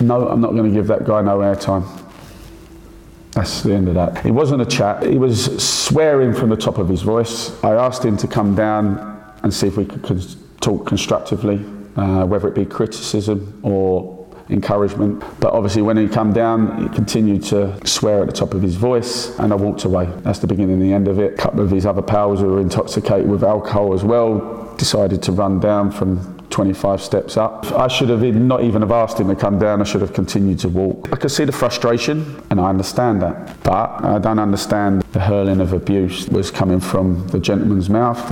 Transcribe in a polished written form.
no, I'm not going to give that guy no airtime. That's the end of that. It wasn't a chat. He was swearing from the top of his voice. I asked him to come down and see if we could talk constructively, whether it be criticism or encouragement. But obviously when he come down, he continued to swear at the top of his voice, and I walked away. That's the beginning and the end of it. A couple of his other pals who were intoxicated with alcohol as well decided to run down from 25 steps up. I should have not even have asked him to come down. I should have continued to walk. I could see the frustration, and I understand that. But I don't understand the hurling of abuse that was coming from the gentleman's mouth.